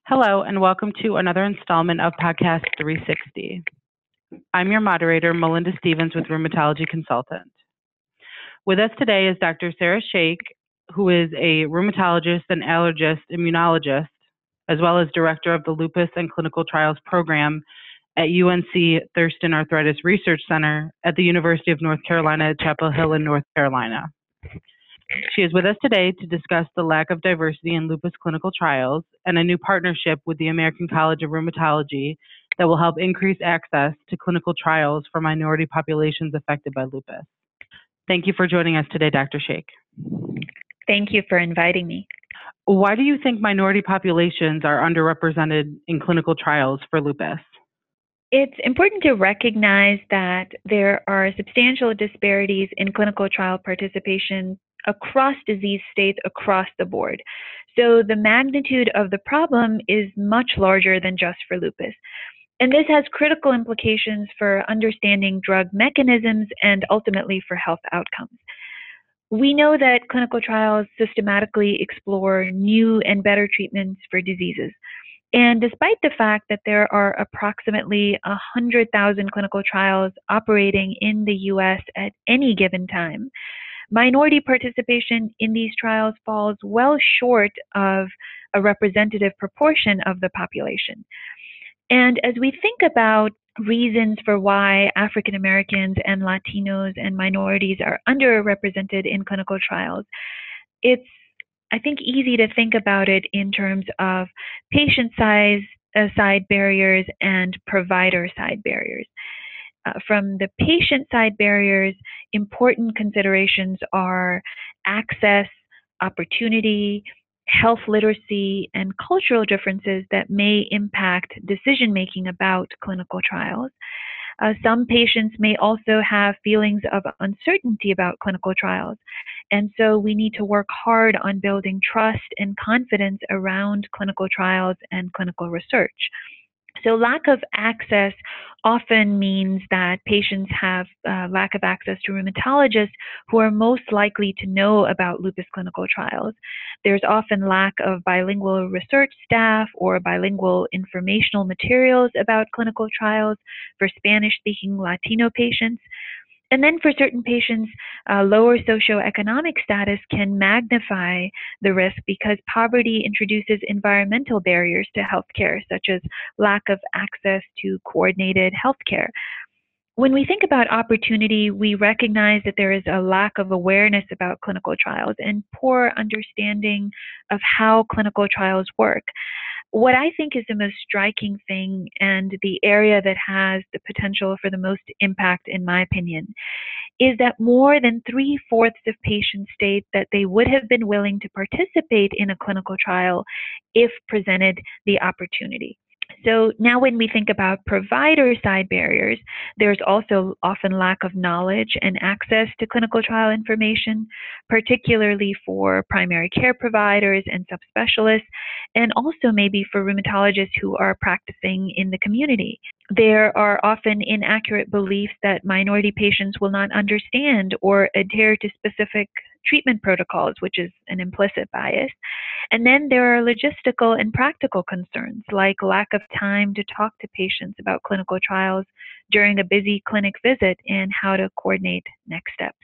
Hello, and welcome to another installment of Podcast 360. I'm your moderator, Melinda Stevens with Rheumatology Consultant. With us today is Dr. Sarah Sheikh, who is a rheumatologist and allergist immunologist, as well as director of the Lupus and Clinical Trials Program at UNC Thurston Arthritis Research Center at the University of North Carolina at Chapel Hill in North Carolina. She is with us today to discuss the lack of diversity in lupus clinical trials and a new partnership with the American College of Rheumatology that will help increase access to clinical trials for minority populations affected by lupus. Thank you for joining us today, Dr. Sheikh. Thank you for inviting me. Why do you think minority populations are underrepresented in clinical trials for lupus? It's important to recognize that there are substantial disparities in clinical trial participation across disease states across the board. So the magnitude of the problem is much larger than just for lupus. And this has critical implications for understanding drug mechanisms and ultimately for health outcomes. We know that clinical trials systematically explore new and better treatments for diseases. And despite the fact that there are approximately 100,000 clinical trials operating in the US at any given time, minority participation in these trials falls well short of a representative proportion of the population. And as we think about reasons for why African Americans and Latinos and minorities are underrepresented in clinical trials, it's, I think, easy to think about it in terms of patient side barriers and provider side barriers. From the patient side barriers, important considerations are access, opportunity, health literacy, and cultural differences that may impact decision-making about clinical trials. Some patients may also have feelings of uncertainty about clinical trials, and so we need to work hard on building trust and confidence around clinical trials and clinical research. So lack of access often means that patients have lack of access to rheumatologists who are most likely to know about lupus clinical trials. There's often lack of bilingual research staff or bilingual informational materials about clinical trials for Spanish-speaking Latino patients. And then for certain patients, lower socioeconomic status can magnify the risk because poverty introduces environmental barriers to healthcare, such as lack of access to coordinated healthcare. When we think about opportunity, we recognize that there is a lack of awareness about clinical trials and poor understanding of how clinical trials work. What I think is the most striking thing and the area that has the potential for the most impact, in my opinion, is that more than 3/4 of patients state that they would have been willing to participate in a clinical trial if presented the opportunity. So now when we think about provider side barriers, there's also often lack of knowledge and access to clinical trial information, particularly for primary care providers and subspecialists, and also maybe for rheumatologists who are practicing in the community. There are often inaccurate beliefs that minority patients will not understand or adhere to specific treatment protocols, which is an implicit bias. And then there are logistical and practical concerns like lack of time to talk to patients about clinical trials during a busy clinic visit and how to coordinate next steps.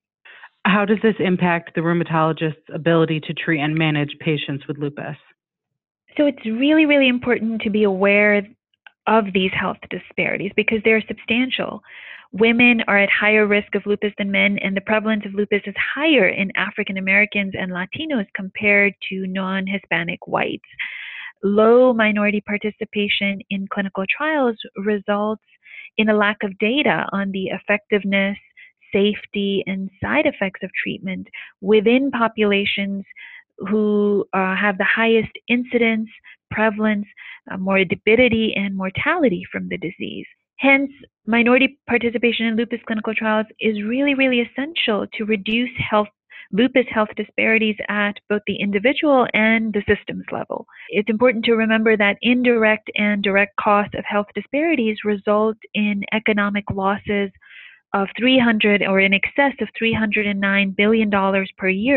How does this impact the rheumatologist's ability to treat and manage patients with lupus? So it's really, really important to be aware of these health disparities because they're substantial. Women are at higher risk of lupus than men, and the prevalence of lupus is higher in African Americans and Latinos compared to non-Hispanic whites. Low minority participation in clinical trials results in a lack of data on the effectiveness, safety, and side effects of treatment within populations who have the highest incidence, prevalence, morbidity, and mortality from the disease. Hence, minority participation in lupus clinical trials is really, really essential to reduce lupus health disparities at both the individual and the systems level. It's important to remember that indirect and direct costs of health disparities result in economic losses of in excess of $309 billion per year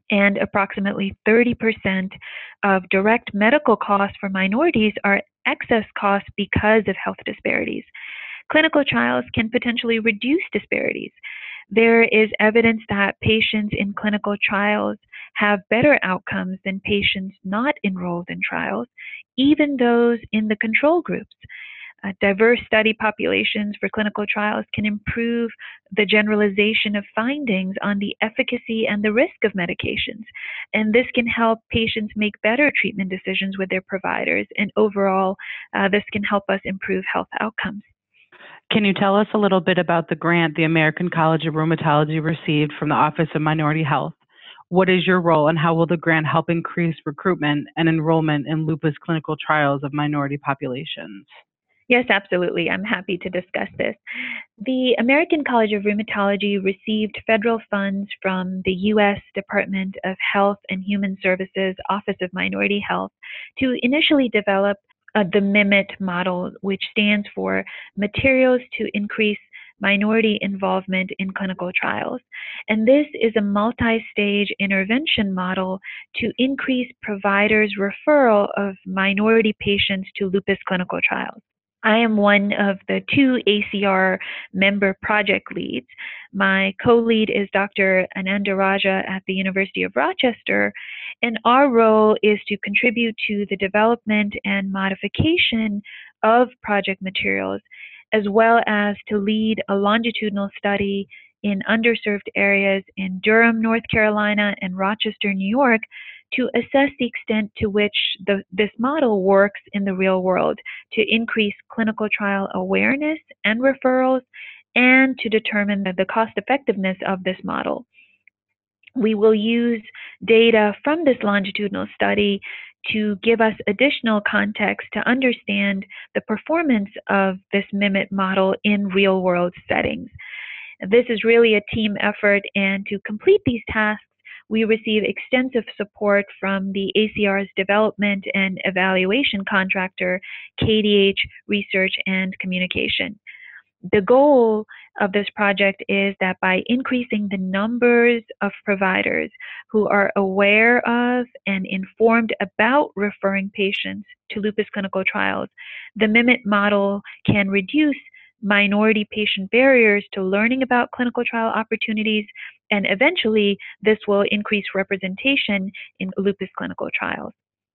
and approximately 30% of direct medical costs for minorities are excess costs because of health disparities. Clinical trials can potentially reduce disparities. There is evidence that patients in clinical trials have better outcomes than patients not enrolled in trials, even those in the control groups. Diverse study populations for clinical trials can improve the generalization of findings on the efficacy and the risk of medications. And this can help patients make better treatment decisions with their providers. And overall, this can help us improve health outcomes. Can you tell us a little bit about the grant the American College of Rheumatology received from the Office of Minority Health? What is your role, and how will the grant help increase recruitment and enrollment in lupus clinical trials of minority populations? Yes, absolutely. I'm happy to discuss this. The American College of Rheumatology received federal funds from the U.S. Department of Health and Human Services Office of Minority Health to initially develop the MIMIT model, which stands for Materials to Increase Minority Involvement in Clinical Trials. And this is a multi-stage intervention model to increase providers' referral of minority patients to lupus clinical trials. I am one of the 2 ACR member project leads. My co-lead is Dr. Ananda Raja at the University of Rochester, and our role is to contribute to the development and modification of project materials, as well as to lead a longitudinal study in underserved areas in Durham, North Carolina, and Rochester, New York, to assess the extent to which this model works in the real world to increase clinical trial awareness and referrals, and to determine the cost effectiveness of this model. We will use data from this longitudinal study to give us additional context to understand the performance of this MIMIT model in real world settings. This is really a team effort, and to complete these tasks, we receive extensive support from the ACR's development and evaluation contractor, KDH Research and Communication. The goal of this project is that by increasing the numbers of providers who are aware of and informed about referring patients to lupus clinical trials, the MIMIT model can reduce minority patient barriers to learning about clinical trial opportunities, and eventually this will increase representation in lupus clinical trials.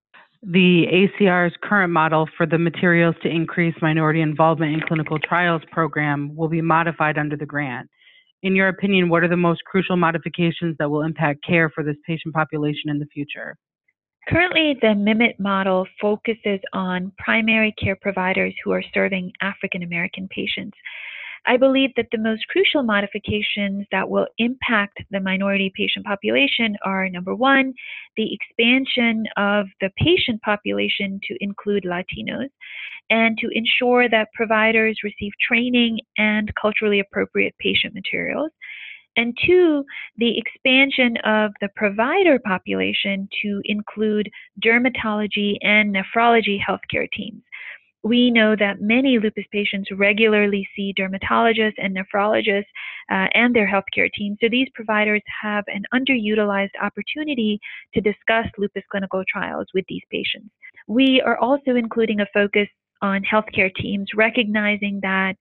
The ACR's current model for the Materials to Increase Minority Involvement in Clinical Trials program will be modified under the grant. In your opinion, what are the most crucial modifications that will impact care for this patient population in the future? Currently, the MIMIT model focuses on primary care providers who are serving African American patients. I believe that the most crucial modifications that will impact the minority patient population are, number one, the expansion of the patient population to include Latinos, and to ensure that providers receive training and culturally appropriate patient materials. And two, the expansion of the provider population to include dermatology and nephrology healthcare teams. We know that many lupus patients regularly see dermatologists and nephrologists and their healthcare teams. So these providers have an underutilized opportunity to discuss lupus clinical trials with these patients. We are also including a focus on healthcare teams, recognizing that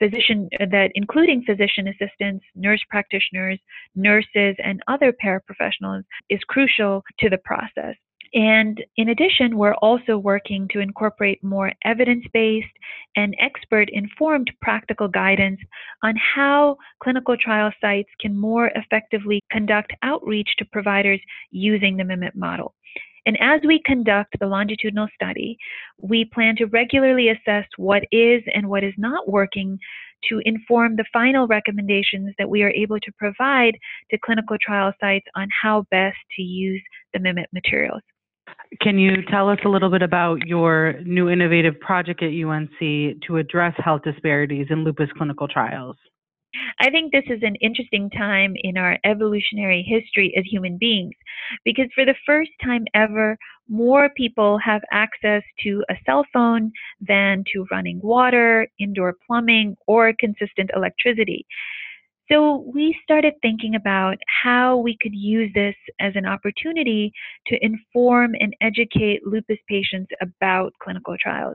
including physician assistants, nurse practitioners, nurses, and other paraprofessionals is crucial to the process. And in addition, we're also working to incorporate more evidence-based and expert-informed practical guidance on how clinical trial sites can more effectively conduct outreach to providers using the MIMIT model. And as we conduct the longitudinal study, we plan to regularly assess what is and what is not working to inform the final recommendations that we are able to provide to clinical trial sites on how best to use the MIMIT materials. Can you tell us a little bit about your new innovative project at UNC to address health disparities in lupus clinical trials? I think this is an interesting time in our evolutionary history as human beings, because for the first time ever, more people have access to a cell phone than to running water, indoor plumbing, or consistent electricity. So we started thinking about how we could use this as an opportunity to inform and educate lupus patients about clinical trials.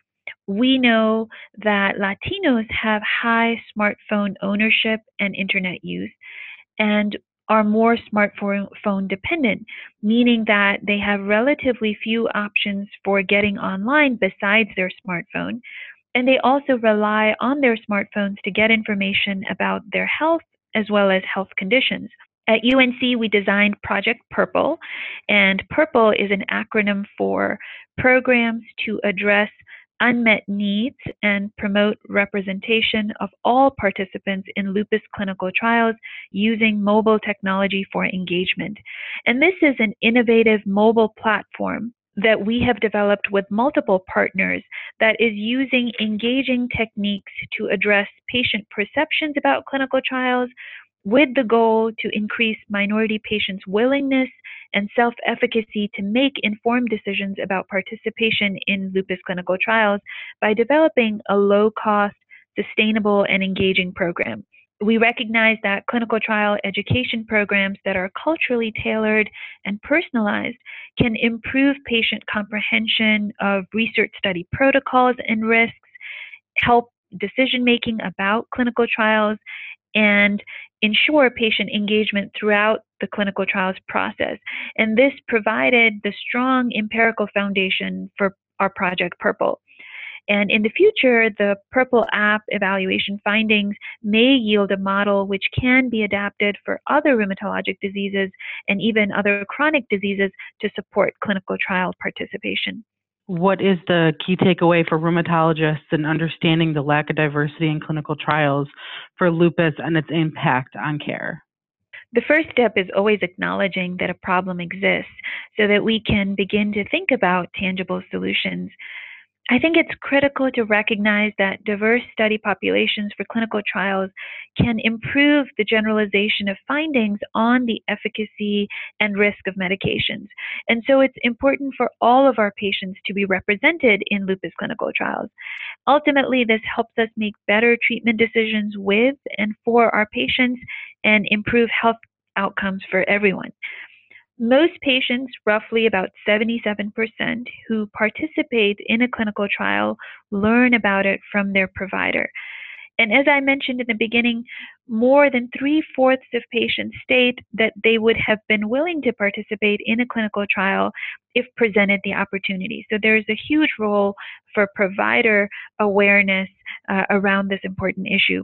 We know that Latinos have high smartphone ownership and internet use and are more smartphone dependent, meaning that they have relatively few options for getting online besides their smartphone. And they also rely on their smartphones to get information about their health as well as health conditions. At UNC, we designed Project Purple, and Purple is an acronym for Programs to Address Unmet Needs and Promote Representation of All Participants in Lupus Clinical Trials using Mobile Technology for Engagement. And this is an innovative mobile platform that we have developed with multiple partners that is using engaging techniques to address patient perceptions about clinical trials with the goal to increase minority patients' willingness and self-efficacy to make informed decisions about participation in lupus clinical trials by developing a low-cost, sustainable, and engaging program. We recognize that clinical trial education programs that are culturally tailored and personalized can improve patient comprehension of research study protocols and risks, help decision making about clinical trials, and ensure patient engagement throughout the clinical trials process. And this provided the strong empirical foundation for our Project Purple. And in the future, the Purple app evaluation findings may yield a model which can be adapted for other rheumatologic diseases and even other chronic diseases to support clinical trial participation. What is the key takeaway for rheumatologists in understanding the lack of diversity in clinical trials for lupus and its impact on care? The first step is always acknowledging that a problem exists so that we can begin to think about tangible solutions. I think it's critical to recognize that diverse study populations for clinical trials can improve the generalization of findings on the efficacy and risk of medications. And so it's important for all of our patients to be represented in lupus clinical trials. Ultimately, this helps us make better treatment decisions with and for our patients and improve health outcomes for everyone. Most patients, roughly about 77%, who participate in a clinical trial learn about it from their provider. And as I mentioned in the beginning, more than 3/4 of patients state that they would have been willing to participate in a clinical trial if presented the opportunity. So there's a huge role for provider awareness around this important issue.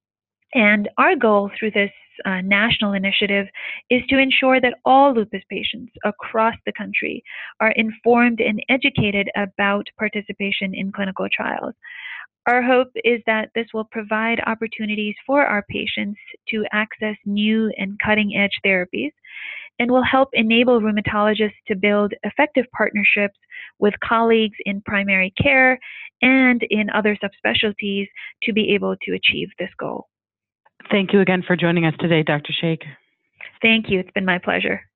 And our goal through this national initiative is to ensure that all lupus patients across the country are informed and educated about participation in clinical trials. Our hope is that this will provide opportunities for our patients to access new and cutting-edge therapies and will help enable rheumatologists to build effective partnerships with colleagues in primary care and in other subspecialties to be able to achieve this goal. Thank you again for joining us today, Dr. Sheikh. Thank you. It's been my pleasure.